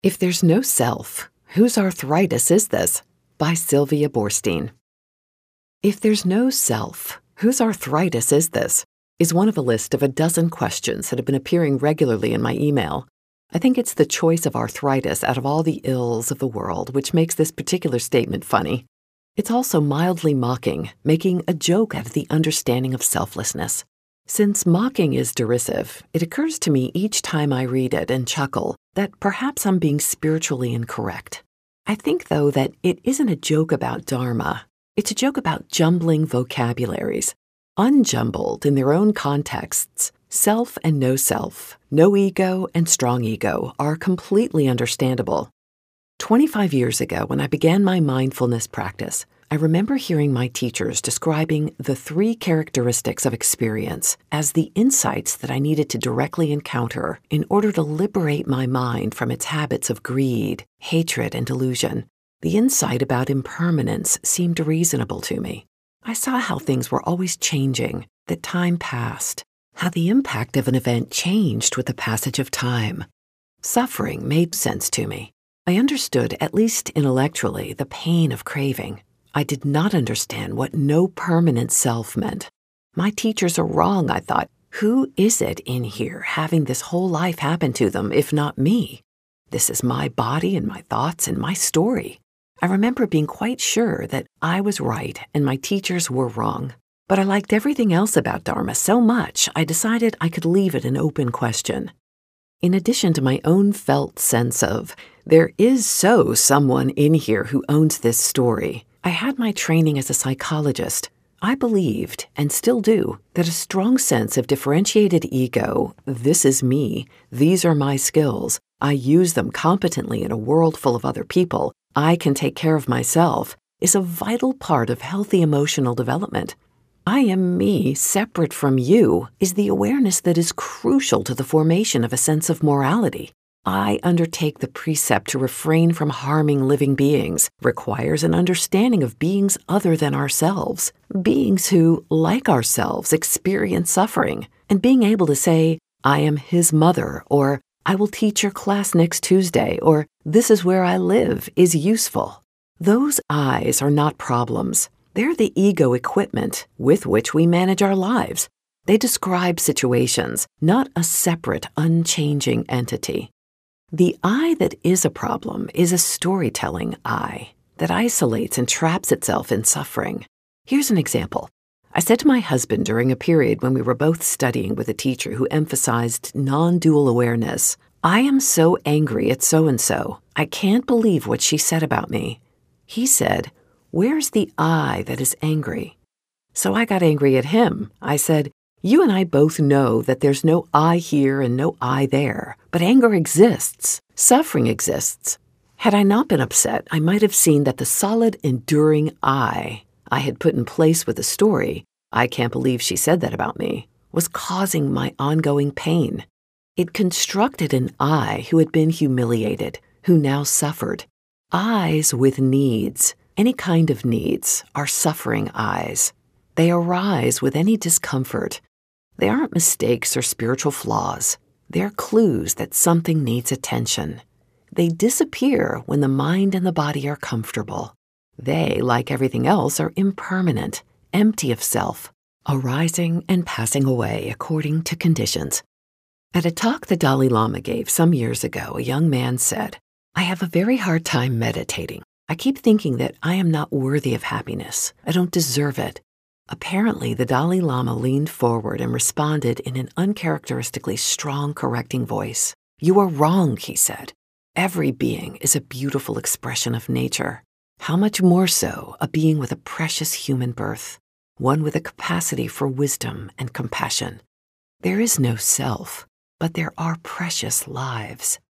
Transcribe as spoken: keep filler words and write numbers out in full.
If There's No Self, Whose Arthritis Is This? By Sylvia Boorstein. If there's no self, whose arthritis is this? Is one of a list of a dozen questions that have been appearing regularly in my email. I think it's the choice of arthritis out of all the ills of the world which makes this particular statement funny. It's also mildly mocking, making a joke out of the understanding of selflessness. Since mocking is derisive, it occurs to me each time I read it and chuckle that perhaps I'm being spiritually incorrect. I think, though, that it isn't a joke about Dharma. It's a joke about jumbling vocabularies. Unjumbled in their own contexts, self and no self, no ego and strong ego are completely understandable. twenty-five years ago, when I began my mindfulness practice, I remember hearing my teachers describing the three characteristics of experience as the insights that I needed to directly encounter in order to liberate my mind from its habits of greed, hatred, and delusion. The insight about impermanence seemed reasonable to me. I saw how things were always changing, that time passed, how the impact of an event changed with the passage of time. Suffering made sense to me. I understood, at least intellectually, the pain of craving. I did not understand what no permanent self meant. My teachers are wrong, I thought. Who is it in here having this whole life happen to them, if not me? This is my body and my thoughts and my story. I remember being quite sure that I was right and my teachers were wrong. But I liked everything else about Dharma so much, I decided I could leave it an open question. In addition to my own felt sense of, there is so someone in here who owns this story, I had my training as a psychologist. I believed, and still do, that a strong sense of differentiated ego, this is me, these are my skills, I use them competently in a world full of other people, I can take care of myself, is a vital part of healthy emotional development. I am me, separate from you, is the awareness that is crucial to the formation of a sense of morality. I undertake the precept to refrain from harming living beings, requires an understanding of beings other than ourselves, beings who, like ourselves, experience suffering, and being able to say, I am his mother, or I will teach your class next Tuesday, or this is where I live, is useful. Those I's are not problems. They're the ego equipment with which we manage our lives. They describe situations, not a separate, unchanging entity. The I that is a problem is a storytelling I that isolates and traps itself in suffering. Here's an example. I said to my husband during a period when we were both studying with a teacher who emphasized non-dual awareness, I am so angry at so-and-so. I can't believe what she said about me. He said, where's the I that is angry? So I got angry at him. I said, you and I both know that there's no I here and no I there, but anger exists. Suffering exists. Had I not been upset, I might have seen that the solid, enduring I I had put in place with the story, I can't believe she said that about me, was causing my ongoing pain. It constructed an I who had been humiliated, who now suffered. I's with needs, any kind of needs, are suffering I's. They arise with any discomfort. They aren't mistakes or spiritual flaws. They're clues that something needs attention. They disappear when the mind and the body are comfortable. They, like everything else, are impermanent, empty of self, arising and passing away according to conditions. At a talk the Dalai Lama gave some years ago, a young man said, I have a very hard time meditating. I keep thinking that I am not worthy of happiness. I don't deserve it. Apparently, the Dalai Lama leaned forward and responded in an uncharacteristically strong, correcting voice. You are wrong, he said. Every being is a beautiful expression of nature. How much more so a being with a precious human birth, one with a capacity for wisdom and compassion. There is no self, but there are precious lives.